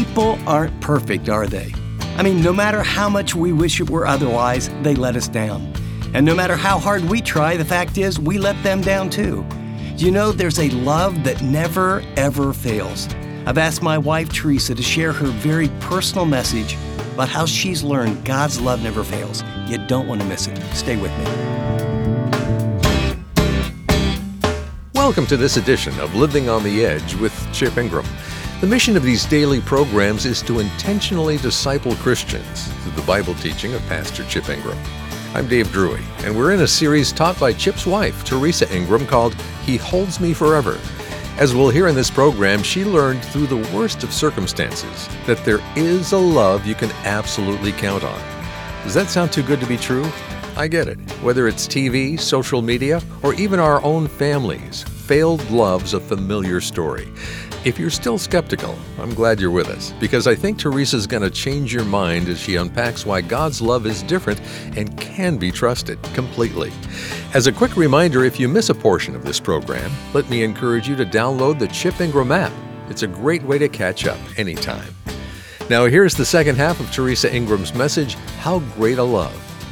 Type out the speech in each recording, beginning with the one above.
People aren't perfect, are they? I mean, no matter how much we wish it were otherwise, they let us down. And no matter how hard we try, the fact is, we let them down too. You know, there's a love that never, ever fails. I've asked my wife, Teresa, to share her very personal message about how she's learned God's love never fails. You don't want to miss it. Stay with me. Welcome to this edition of Living on the Edge with Chip Ingram. The mission of these daily programs is to intentionally disciple Christians through the Bible teaching of Pastor Chip Ingram. I'm Dave Drury, and we're in a series taught by Chip's wife, Teresa Ingram, called He Holds Me Forever. As we'll hear in this program, she learned through the worst of circumstances that there is a love you can absolutely count on. Does that sound too good to be true? I get it. Whether it's TV, social media, or even our own families, failed love's a familiar story. If you're still skeptical, I'm glad you're with us, because I think Teresa's going to change your mind as she unpacks why God's love is different and can be trusted completely. As a quick reminder, if you miss a portion of this program, let me encourage you to download the Chip Ingram app. It's a great way to catch up anytime. Now here's the second half of Teresa Ingram's message, How Great a Love.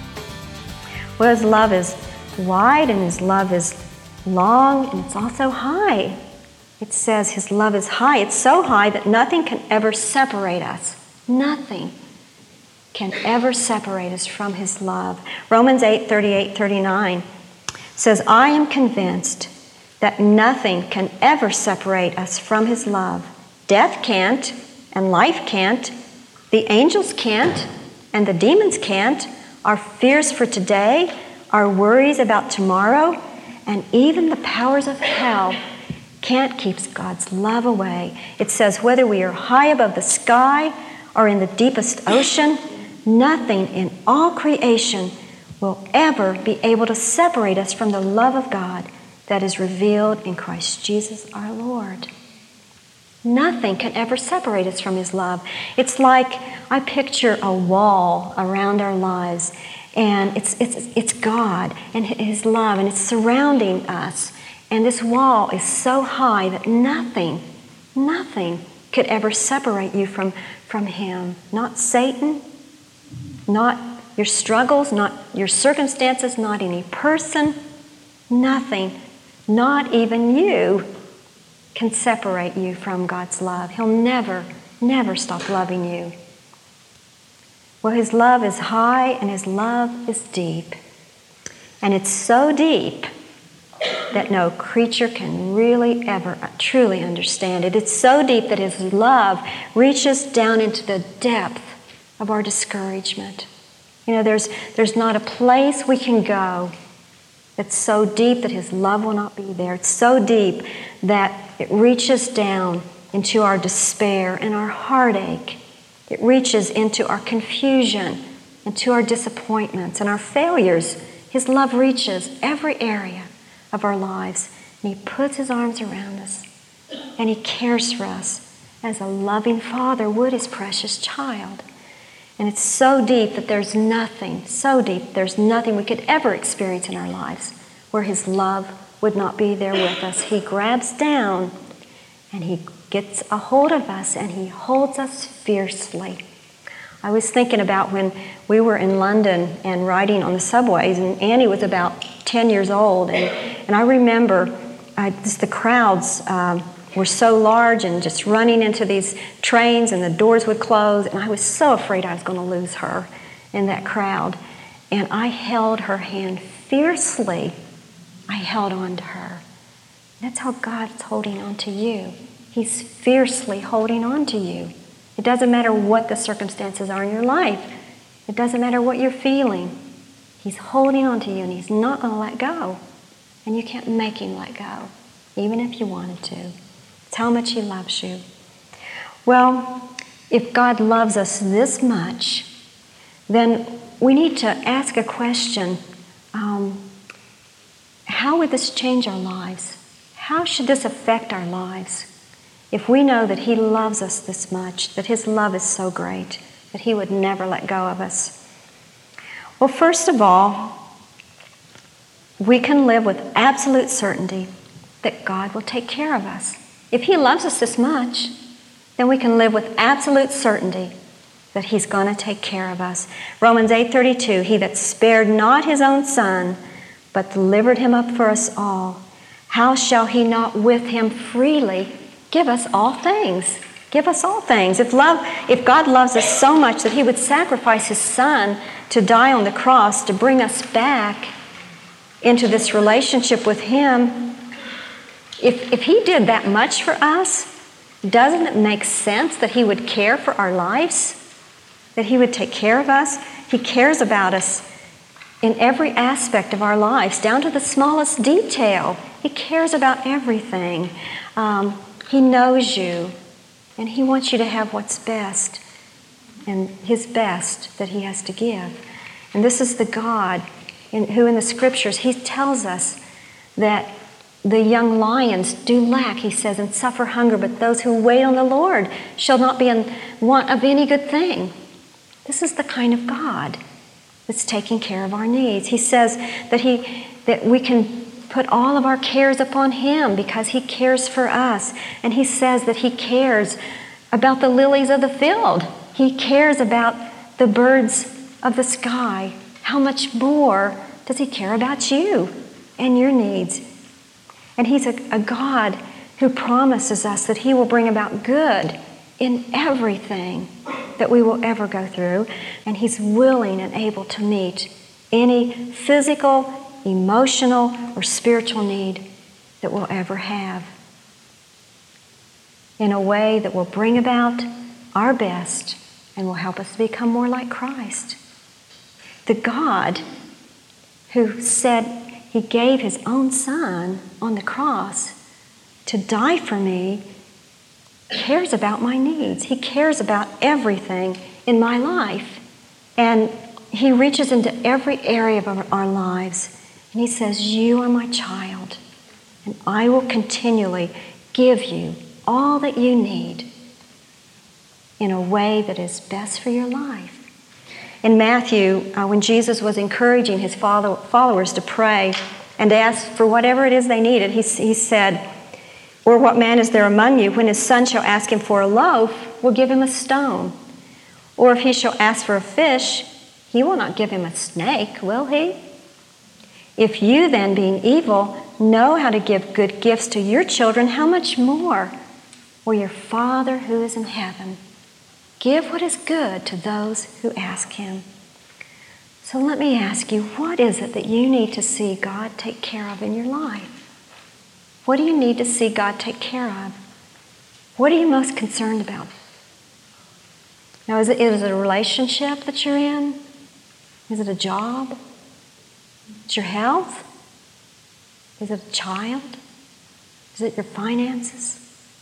Well, His love is wide and His love is long and it's also high. It says His love is high. It's so high that nothing can ever separate us. Nothing can ever separate us from His love. Romans 8:38-39 says, I am convinced that nothing can ever separate us from His love. Death can't, and life can't. The angels can't, and the demons can't. Our fears for today, our worries about tomorrow, and even the powers of hell can't keep God's love away. It says whether we are high above the sky or in the deepest ocean, nothing in all creation will ever be able to separate us from the love of God that is revealed in Christ Jesus our Lord. Nothing can ever separate us from His love. It's like I picture a wall around our lives, and it's God and His love, and it's surrounding us. And this wall is so high that nothing could ever separate you from Him. Not Satan, not your struggles, not your circumstances, not any person, nothing, not even you can separate you from God's love. He'll never stop loving you. Well, His love is high and His love is deep. And it's so deep that no creature can really ever truly understand it. It's so deep that His love reaches down into the depth of our discouragement. You know, there's not a place we can go that's so deep that His love will not be there. It's so deep that it reaches down into our despair and our heartache. It reaches into our confusion, into our disappointments and our failures. His love reaches every area of our lives, and He puts His arms around us, and He cares for us as a loving Father would His precious child. And it's so deep that there's nothing we could ever experience in our lives where His love would not be there with us. He grabs down, and He gets a hold of us, and He holds us fiercely. I was thinking about when we were in London and riding on the subways, and Annie was about 10 years old, and I remember the crowds were so large and just running into these trains, and the doors would close, and I was so afraid I was going to lose her in that crowd. And I held her hand fiercely. I held on to her. That's how God's holding on to you. He's fiercely holding on to you. It doesn't matter what the circumstances are in your life. It doesn't matter what you're feeling. He's holding on to you, and He's not going to let go. And you can't make Him let go, even if you wanted to. It's how much He loves you. Well, if God loves us this much, then we need to ask a question. How would this change our lives? How should this affect our lives? If we know that He loves us this much, that His love is so great, that He would never let go of us. Well, first of all, we can live with absolute certainty that God will take care of us. If He loves us this much, then we can live with absolute certainty that he's going to take care of us. Romans 8:32, he that spared not his own son, but delivered him up for us all, how shall he not with him freely give us all things? Give us all things. If God loves us so much that he would sacrifice his son to die on the cross to bring us back into this relationship with him, if he did that much for us, doesn't it make sense that he would care for our lives? That he would take care of us? He cares about us in every aspect of our lives, down to the smallest detail. He cares about everything. He knows you, and he wants you to have what's best, and his best that he has to give. And this is the God who in the Scriptures, he tells us that the young lions do lack, he says, and suffer hunger, but those who wait on the Lord shall not be in want of any good thing. This is the kind of God that's taking care of our needs. He says that we can put all of our cares upon him because he cares for us. And he says that he cares about the lilies of the field. He cares about the birds of the sky. How much more does he care about you and your needs? And he's a God who promises us that he will bring about good in everything that we will ever go through. And he's willing and able to meet any physical, emotional, or spiritual need that we'll ever have in a way that will bring about our best and will help us to become more like Christ. The God who said he gave his own son on the cross to die for me cares about my needs. He cares about everything in my life. And he reaches into every area of our lives. And he says, you are my child, and I will continually give you all that you need in a way that is best for your life. In Matthew, when Jesus was encouraging his followers to pray and ask for whatever it is they needed, he said, or what man is there among you, when his son shall ask him for a loaf, will give him a stone? Or if he shall ask for a fish, he will not give him a snake, will he? If you then, being evil, know how to give good gifts to your children, how much more will your Father who is in heaven give what is good to those who ask him? So let me ask you, what is it that you need to see God take care of in your life? What do you need to see God take care of? What are you most concerned about? Now, is it a relationship that you're in? Is it a job? Is it your health? Is it a child? Is it your finances?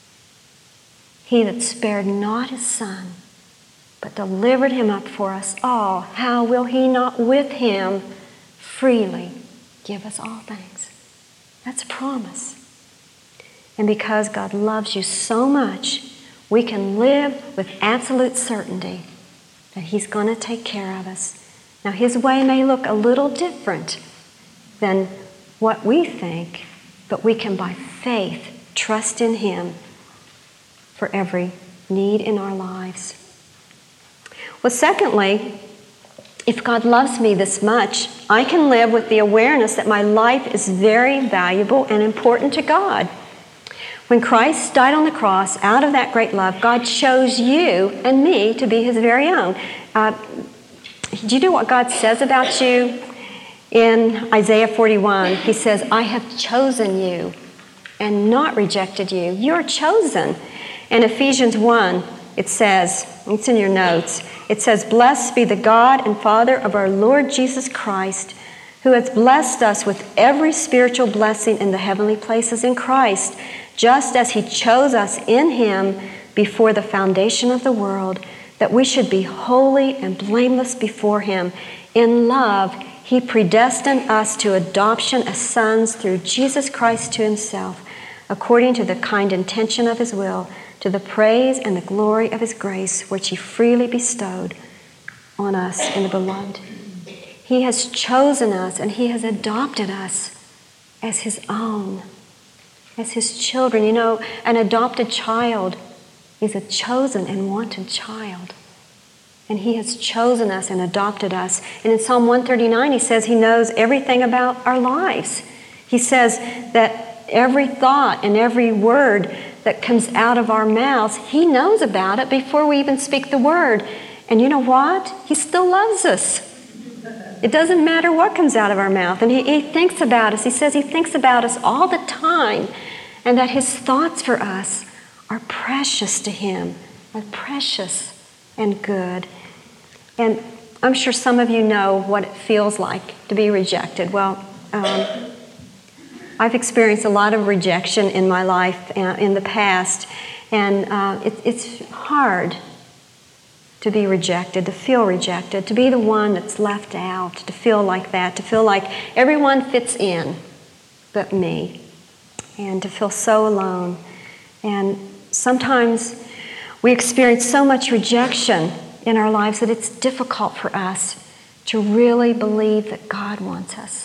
He that spared not his son, but delivered him up for us all, how will he not with him freely give us all things? That's a promise. And because God loves you so much, we can live with absolute certainty that he's going to take care of us. Now, his way may look a little different than what we think, but we can, by faith, trust in him for every need in our lives. Well, secondly, if God loves me this much, I can live with the awareness that my life is very valuable and important to God. When Christ died on the cross, out of that great love, God chose you and me to be his very own. Do you know what God says about you? In Isaiah 41, he says, I have chosen you and not rejected you. You're chosen. In Ephesians 1, it says, it's in your notes, it says, blessed be the God and Father of our Lord Jesus Christ, who has blessed us with every spiritual blessing in the heavenly places in Christ, just as he chose us in him before the foundation of the world, that we should be holy and blameless before him. In love, he predestined us to adoption as sons through Jesus Christ to himself, according to the kind intention of his will, to the praise and the glory of his grace, which he freely bestowed on us in the beloved. He has chosen us and he has adopted us as his own, as his children. You know, an adopted child is a chosen and wanted child. And He has chosen us and adopted us. And in Psalm 139, He says He knows everything about our lives. He says that every thought and every word that comes out of our mouths, He knows about it before we even speak the word. And you know what? He still loves us. It doesn't matter what comes out of our mouth. And He thinks about us. He says He thinks about us all the time. And that His thoughts for us are precious to Him, are precious and good. And I'm sure some of you know what it feels like to be rejected. Well, I've experienced a lot of rejection in my life in the past, and it's hard to be rejected, to feel rejected, to be the one that's left out, to feel like that, to feel like everyone fits in but me, and to feel so alone. And sometimes we experience so much rejection in our lives that it's difficult for us to really believe that God wants us.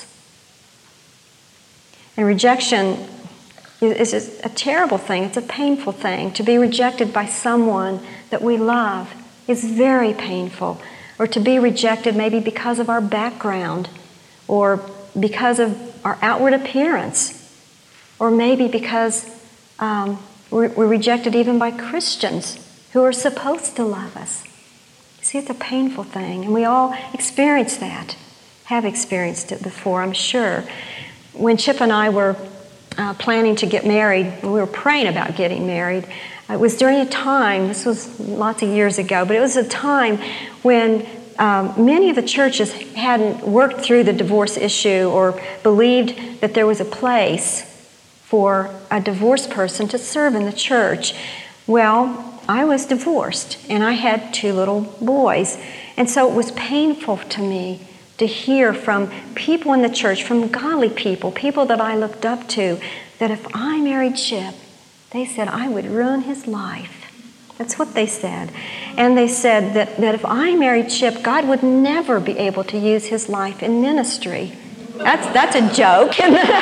And rejection is just a terrible thing. It's a painful thing. To be rejected by someone that we love is very painful. Or to be rejected maybe because of our background, or because of our outward appearance, or maybe because we're rejected even by Christians who are supposed to love us. See, it's a painful thing, and we all experience that, have experienced it before, I'm sure. When Chip and I were planning to get married, we were praying about getting married, it was during a time, this was lots of years ago, but it was a time when many of the churches hadn't worked through the divorce issue or believed that there was a place for a divorced person to serve in the church. Well, I was divorced, and I had 2 little boys. And so it was painful to me to hear from people in the church, from godly people, people that I looked up to, that if I married Chip, they said I would ruin his life. That's what they said. And they said that if I married Chip, God would never be able to use his life in ministry. That's a joke.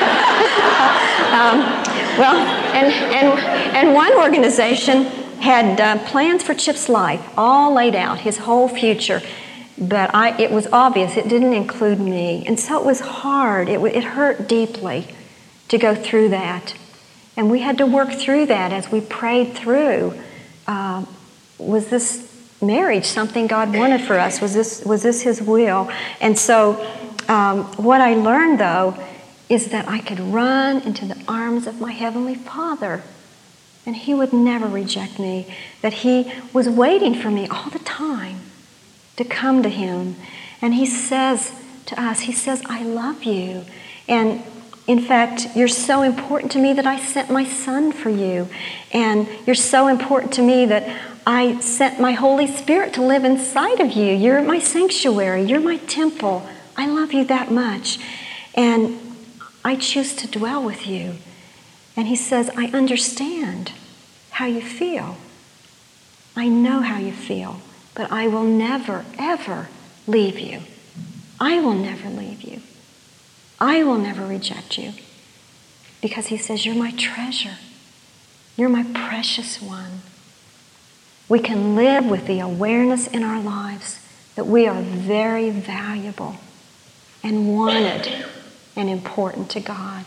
And one organization had plans for Chip's life, all laid out, his whole future. But it was obvious it didn't include me. And so it was hard. It hurt deeply to go through that. And we had to work through that as we prayed through. Was this marriage something God wanted for us? Was this His will? And so what I learned, though, is that I could run into the arms of my Heavenly Father, and He would never reject me, that He was waiting for me all the time to come to Him. And He says to us, He says, I love you. And in fact, you're so important to me that I sent my Son for you. And you're so important to me that I sent my Holy Spirit to live inside of you. You're my sanctuary. You're my temple. I love you that much. And I choose to dwell with you. And He says, I understand how you feel. I know how you feel, but I will never, ever leave you. I will never leave you. I will never reject you. Because He says, you're my treasure. You're my precious one. We can live with the awareness in our lives that we are very valuable and wanted and important to God.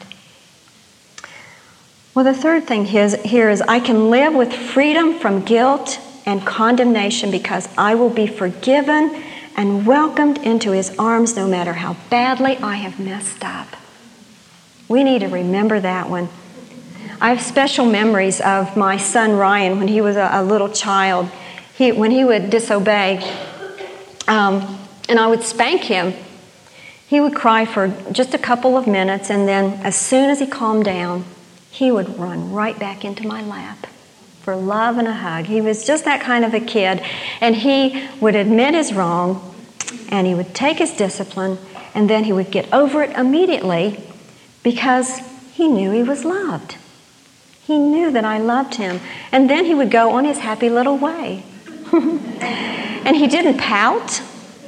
Well, the third thing here is I can live with freedom from guilt and condemnation because I will be forgiven and welcomed into His arms no matter how badly I have messed up. We need to remember that one. I have special memories of my son Ryan when he was a little child. When he would disobey and I would spank him, he would cry for just a couple of minutes, and then as soon as he calmed down, he would run right back into my lap for love and a hug. He was just that kind of a kid, and he would admit his wrong, and he would take his discipline, and then he would get over it immediately because he knew he was loved. He knew that I loved him, and then he would go on his happy little way. And he didn't pout.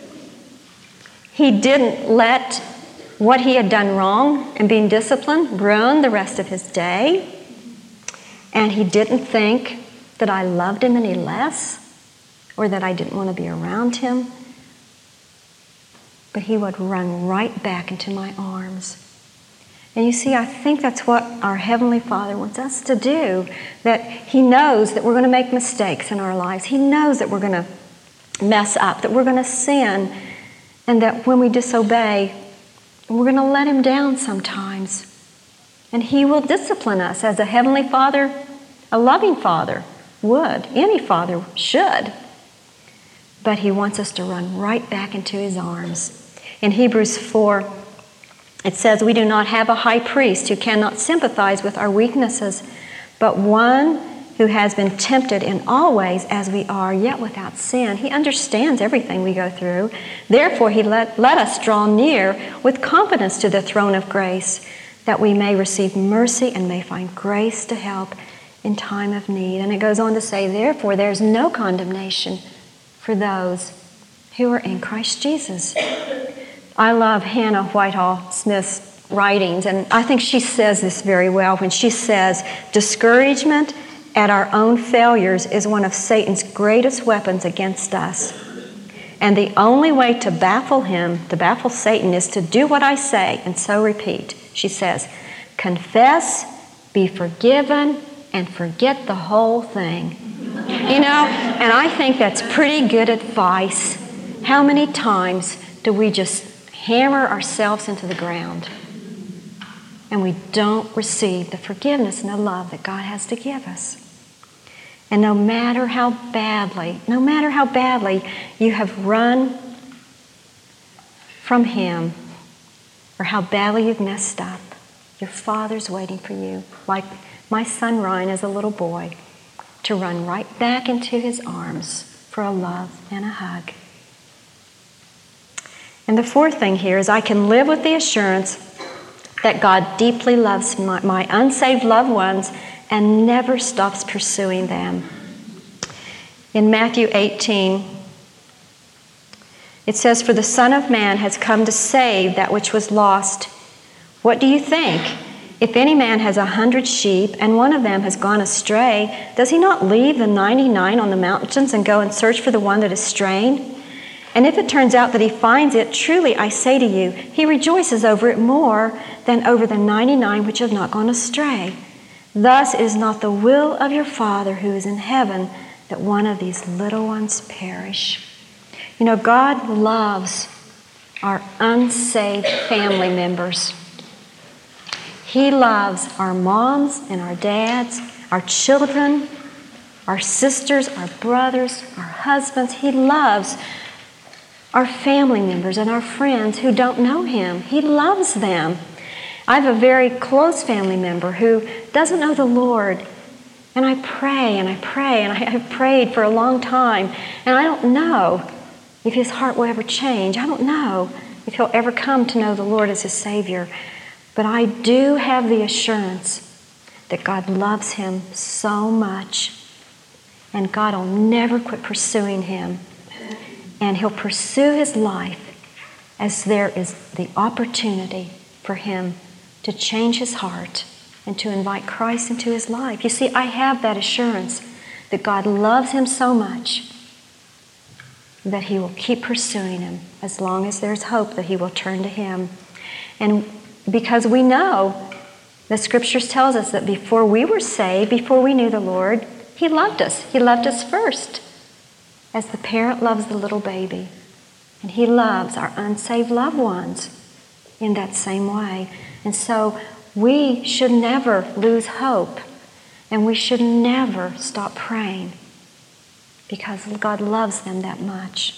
He didn't let what he had done wrong and being disciplined ruin the rest of his day. And he didn't think that I loved him any less or that I didn't want to be around him. But he would run right back into my arms. And you see, I think that's what our Heavenly Father wants us to do, that he knows that we're going to make mistakes in our lives. He knows that we're going to mess up, that we're going to sin, and that when we disobey, we're going to let him down sometimes. And he will discipline us as a Heavenly Father, a loving Father would. Any father should. But he wants us to run right back into his arms. In Hebrews 4, it says, "We do not have a high priest who cannot sympathize with our weaknesses, but one who has been tempted in all ways as we are, yet without sin." He understands everything we go through. Therefore, he let us draw near with confidence to the throne of grace, that we may receive mercy and may find grace to help in time of need. And it goes on to say, therefore, there's no condemnation for those who are in Christ Jesus. I love Hannah Whitehall Smith's writings, and I think she says this very well when she says, discouragement at our own failures is one of Satan's greatest weapons against us. And the only way to baffle him, to baffle Satan, is to do what I say and so repeat. She says, confess, be forgiven, and forget the whole thing. You know, and I think that's pretty good advice. How many times do we just hammer ourselves into the ground and we don't receive the forgiveness and the love that God has to give us? And no matter how badly you have run from him or how badly you've messed up, your Father's waiting for you, like my son Ryan as a little boy, to run right back into his arms for a love and a hug. And the fourth thing here is I can live with the assurance that God deeply loves my unsaved loved ones and never stops pursuing them. In Matthew 18, it says, "For the Son of Man has come to save that which was lost. What do you think? If any man has 100 sheep and one of them has gone astray, does he not leave the 99 on the mountains and go and search for the one that is straying? And if it turns out that he finds it, truly I say to you, he rejoices over it more than over the 99 which have not gone astray. Thus it is not the will of your Father who is in heaven that one of these little ones perish." You know, God loves our unsaved family members. He loves our moms and our dads, our children, our sisters, our brothers, our husbands. He loves our family members and our friends who don't know him. He loves them. I have a very close family member who doesn't know the Lord. And I pray and I pray and I have prayed for a long time. And I don't know if his heart will ever change. I don't know if he'll ever come to know the Lord as his Savior. But I do have the assurance that God loves him so much. And God will never quit pursuing him. And he'll pursue his life as there is the opportunity for him to change his heart and to invite Christ into his life. You see, I have that assurance that God loves him so much that he will keep pursuing him as long as there's hope that he will turn to him. And because we know the Scriptures tells us that before we were saved, before we knew the Lord, he loved us. He loved us first, as the parent loves the little baby. And he loves our unsaved loved ones in that same way. And so we should never lose hope, and we should never stop praying because God loves them that much.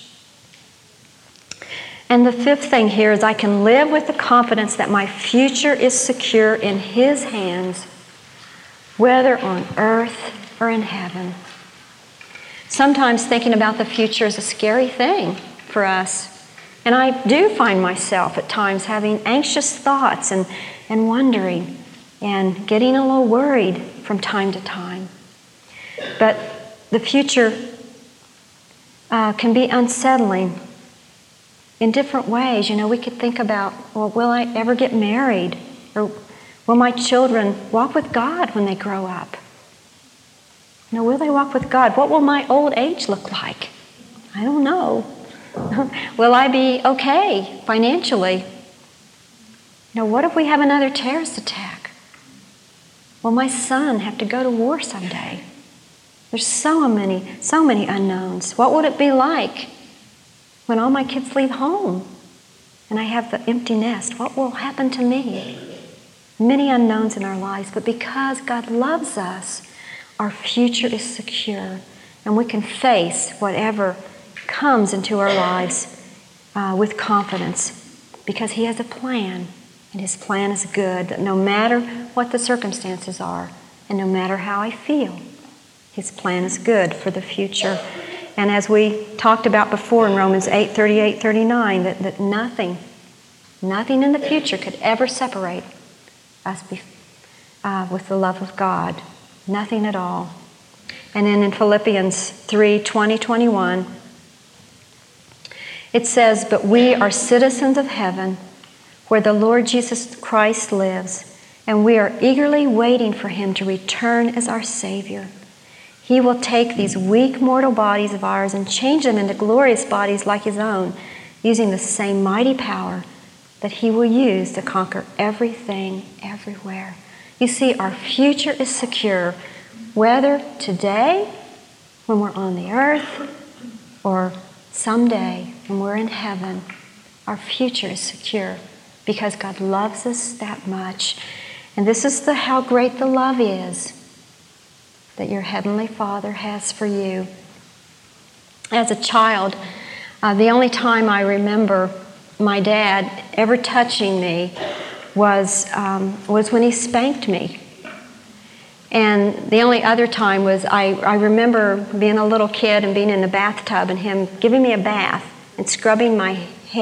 And the fifth thing here is I can live with the confidence that my future is secure in his hands, whether on earth or in heaven. Sometimes thinking about the future is a scary thing for us. And I do find myself at times having anxious thoughts and wondering and getting a little worried from time to time. But the future can be unsettling in different ways. You know, we could think about, well, will I ever get married? Or will my children walk with God when they grow up? Will they walk with God? What will my old age look like? I don't know. Will I be okay financially? What if we have another terrorist attack? Will my son have to go to war someday? There's so many unknowns. What would it be like when all my kids leave home and I have the empty nest? What will happen to me? Many unknowns in our lives, but because God loves us, our future is secure, and we can face whatever comes into our lives with confidence, because He has a plan, and His plan is good, that no matter what the circumstances are, and no matter how I feel, His plan is good for the future. And as we talked about before in Romans 8:38-39, that nothing in the future could ever separate us with the love of God. Nothing at all. And then in Philippians 3:20-21, it says, "But we are citizens of heaven, where the Lord Jesus Christ lives, and we are eagerly waiting for Him to return as our Savior. He will take these weak mortal bodies of ours and change them into glorious bodies like His own, using the same mighty power that He will use to conquer everything, everywhere." You see, our future is secure, whether today, when we're on the earth, or someday when we're in heaven. Our future is secure because God loves us that much. And this is how great the love is that your Heavenly Father has for you. As a child, the only time I remember my dad ever touching me was when he spanked me. And the only other time was I remember being a little kid and being in the bathtub and him giving me a bath and scrubbing my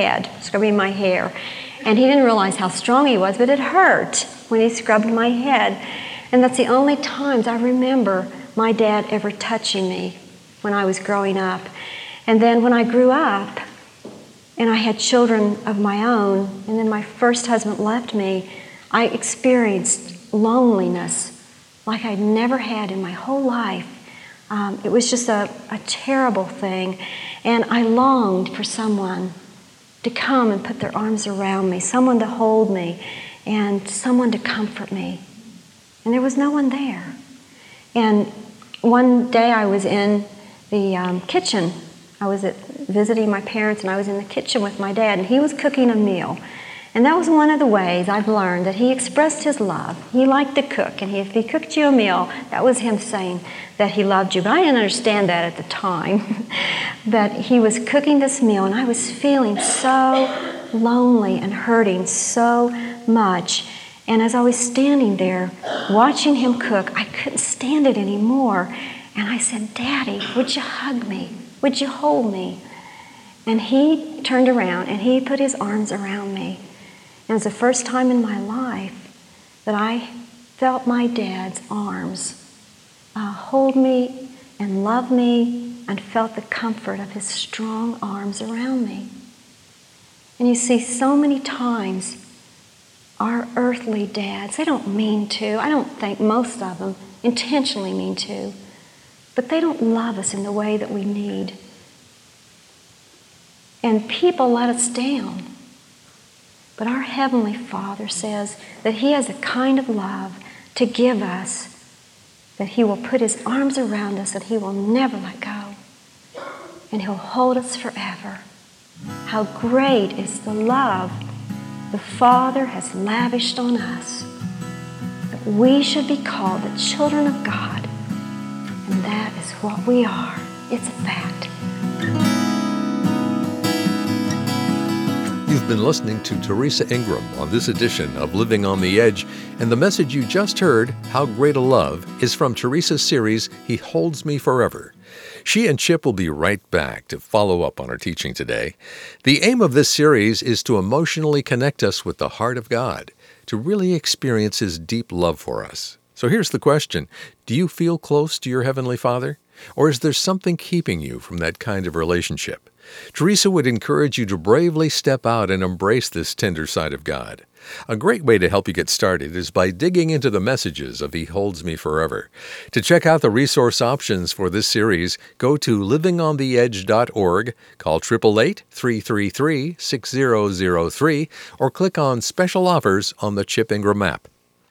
hair. And he didn't realize how strong he was, but it hurt when he scrubbed my head. And that's the only times I remember my dad ever touching me when I was growing up. And then when I grew up and I had children of my own, and then my first husband left me, I experienced loneliness like I'd never had in my whole life. It was just a terrible thing. And I longed for someone to come and put their arms around me, someone to hold me, and someone to comfort me. And there was no one there. And one day I was in the kitchen. I was visiting my parents, and I was in the kitchen with my dad, and he was cooking a meal. And that was one of the ways I've learned that he expressed his love. He liked to cook, and if he cooked you a meal, that was him saying that he loved you. But I didn't understand that at the time. But he was cooking this meal, and I was feeling so lonely and hurting so much. And as I was standing there watching him cook, I couldn't stand it anymore. And I said, "Daddy, would you hug me? Would you hold me?" And he turned around and he put his arms around me. And it was the first time in my life that I felt my dad's arms hold me and love me, and felt the comfort of his strong arms around me. And you see, so many times our earthly dads, they don't mean to. I don't think most of them intentionally mean to. But they don't love us in the way that we need. And people let us down. But our Heavenly Father says that He has a kind of love to give us, that He will put His arms around us, that He will never let go. And He'll hold us forever. How great is the love the Father has lavished on us, that we should be called the children of God. And that is what we are. It's a fact. You've been listening to Teresa Ingram on this edition of Living on the Edge, and the message you just heard, How Great a Love, is from Teresa's series, He Holds Me Forever. She and Chip will be right back to follow up on her teaching today. The aim of this series is to emotionally connect us with the heart of God, to really experience His deep love for us. So here's the question. Do you feel close to your Heavenly Father? Or is there something keeping you from that kind of relationship? Teresa would encourage you to bravely step out and embrace this tender side of God. A great way to help you get started is by digging into the messages of He Holds Me Forever. To check out the resource options for this series, go to livingontheedge.org, call 888-333-6003, or click on Special Offers on the Chip Ingram app.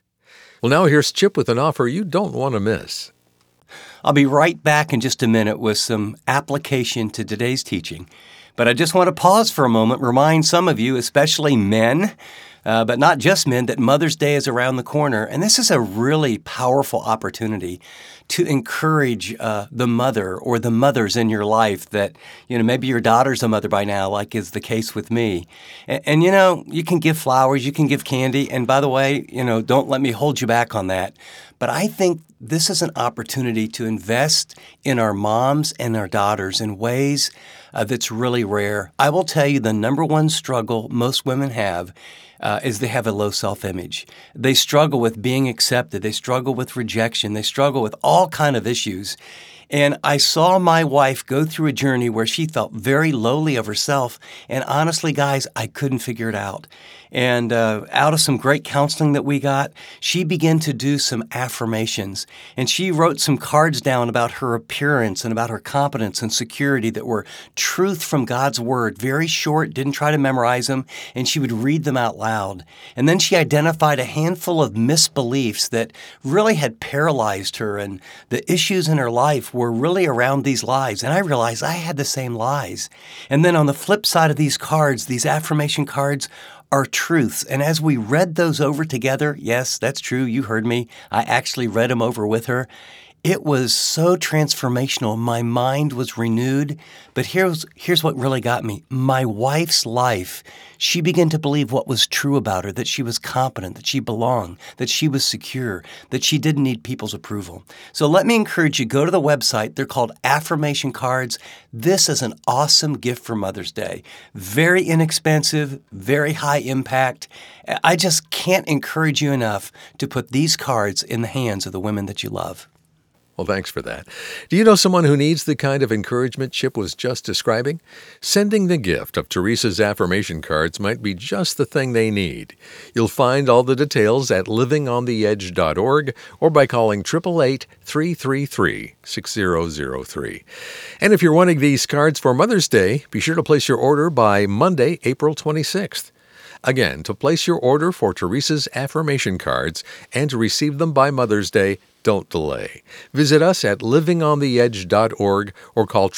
Well, now here's Chip with an offer you don't want to miss. I'll be right back in just a minute with some application to today's teaching. But I just want to pause for a moment, remind some of you, especially men, but not just men, that Mother's Day is around the corner. And this is a really powerful opportunity to encourage the mother or the mothers in your life that, maybe your daughter's a mother by now, like is the case with me. And you can give flowers, you can give candy. And by the way, don't let me hold you back on that. But I think this is an opportunity to invest in our moms and our daughters in ways that's really rare. I will tell you the number one struggle most women have is they have a low self-image. They struggle with being accepted. They struggle with rejection. They struggle with all kind of issues. And I saw my wife go through a journey where she felt very lowly of herself. And honestly, guys, I couldn't figure it out. And out of some great counseling that we got, she began to do some affirmations. And she wrote some cards down about her appearance and about her competence and security that were truth from God's Word, very short, didn't try to memorize them, and she would read them out loud. And then she identified a handful of misbeliefs that really had paralyzed her, and the issues in her life were really around these lies. And I realized I had the same lies. And then on the flip side of these cards, these affirmation cards, are truths. And as we read those over together, yes, that's true, you heard me, I actually read them over with her. It was so transformational. My mind was renewed. But here's what really got me. My wife's life, she began to believe what was true about her, that she was competent, that she belonged, that she was secure, that she didn't need people's approval. So let me encourage you, go to the website. They're called affirmation cards. This is an awesome gift for Mother's Day. Very inexpensive, very high impact. I just can't encourage you enough to put these cards in the hands of the women that you love. Well, thanks for that. Do you know someone who needs the kind of encouragement Chip was just describing? Sending the gift of Teresa's affirmation cards might be just the thing they need. You'll find all the details at livingontheedge.org or by calling 888-333-6003. And if you're wanting these cards for Mother's Day, be sure to place your order by Monday, April 26th. Again, to place your order for Teresa's affirmation cards and to receive them by Mother's Day, don't delay. Visit us at livingontheedge.org or call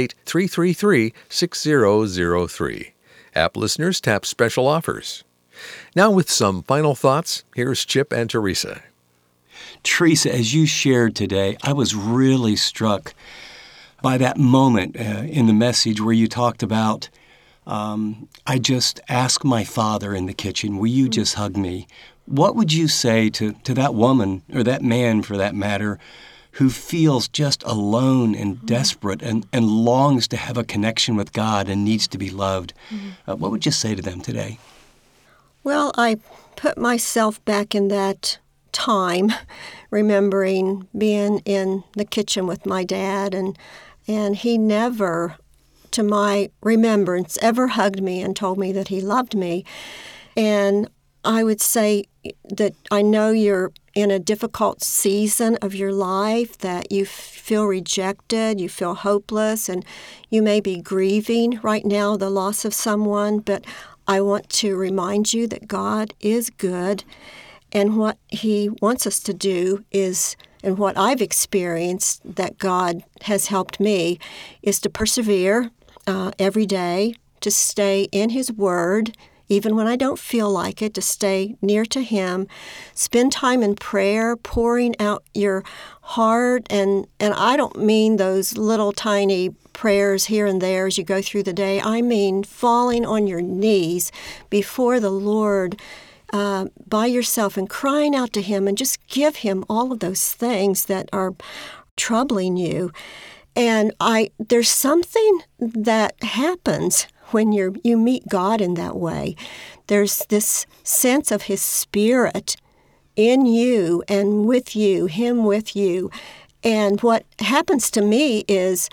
888-333-6003. App listeners tap special offers. Now with some final thoughts, here's Chip and Teresa. Teresa, as you shared today, I was really struck by that moment in the message where you talked about I just asked my father in the kitchen, will you just hug me? What would you say to that woman, or that man for that matter, who feels just alone and desperate and longs to have a connection with God and needs to be loved? What would you say to them today? Well, I put myself back in that time, remembering being in the kitchen with my dad, and he never, to my remembrance, ever hugged me and told me that he loved me. And I would say that I know you're in a difficult season of your life, that you feel rejected, you feel hopeless, and you may be grieving right now the loss of someone, but I want to remind you that God is good, and what He wants us to do is, and what I've experienced that God has helped me, is to persevere every day, to stay in His Word, even when I don't feel like it, to stay near to Him, spend time in prayer, pouring out your heart, and I don't mean those little tiny prayers here and there as you go through the day. I mean falling on your knees before the Lord by yourself and crying out to Him and just give Him all of those things that are troubling you. And there's something that happens when you meet God in that way. There's this sense of His Spirit in you and with you, Him with you. And what happens to me is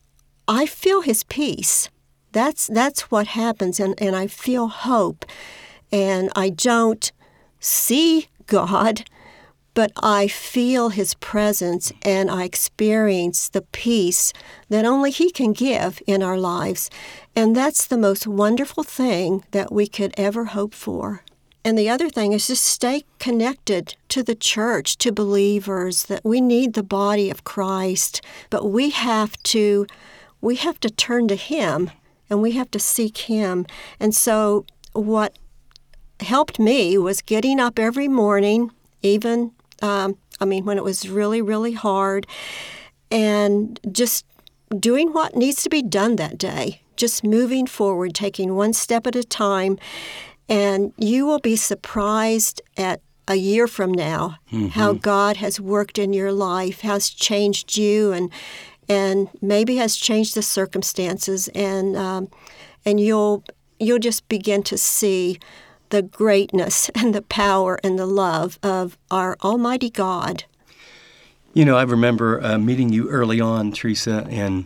I feel his peace. That's what happens, and I feel hope. And I don't see God, but I feel his presence, and I experience the peace that only he can give in our lives. And that's the most wonderful thing that we could ever hope for. And the other thing is just stay connected to the church, to believers, that we need the body of Christ, but we have to turn to him, and we have to seek him. And so what helped me was getting up every morning, even, when it was really, really hard, and just doing what needs to be done that day, just moving forward, taking one step at a time. And you will be surprised at a year from now how God has worked in your life, has changed you, and maybe has changed the circumstances, and you'll just begin to see the greatness and the power and the love of our Almighty God. You know, I remember meeting you early on, Teresa, and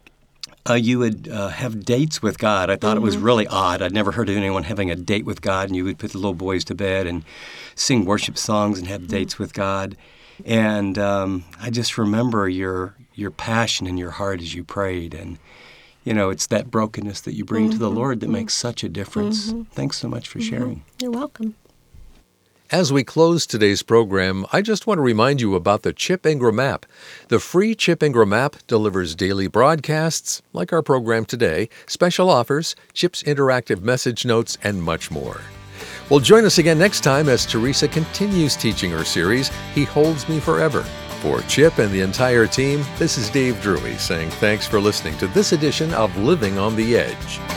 you would have dates with God. I thought it was really odd. I'd never heard of anyone having a date with God, and you would put the little boys to bed and sing worship songs and have dates with God. And I just remember your passion in your heart as you prayed. And, you know, it's that brokenness that you bring to the Lord that makes such a difference. Thanks so much for sharing. You're welcome. As we close today's program, I just want to remind you about the Chip Ingram app. The free Chip Ingram app delivers daily broadcasts, like our program today, special offers, Chip's interactive message notes, and much more. Well, join us again next time as Teresa continues teaching her series, He Holds Me Forever. For Chip and the entire team, this is Dave Drury saying thanks for listening to this edition of Living on the Edge.